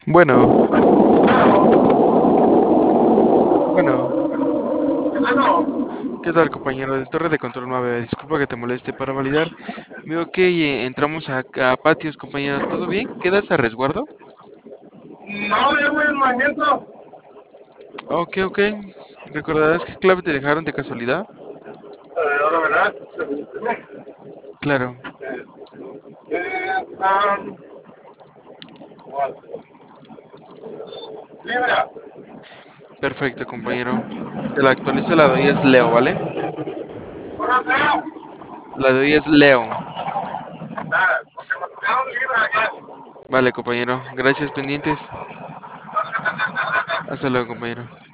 Bueno, bueno, ¿qué tal compañero de Torre de Control 9? Disculpa que te moleste para validar. Veo que entramos a patios, compañero. ¿Todo bien? ¿Quedas a resguardo? No, yo voy en movimiento. Ok, ok. ¿Recordarás qué clave te dejaron de casualidad? Ahora verás. Claro. Libra. Perfecto, compañero. Te la actualizo, la de hoy es Leo, ¿vale? Ahora veo. La de hoy es Leo. Nada, porque me tocaron libra ya. Vale, compañero. Gracias, pendientes. Hasta luego, compañero.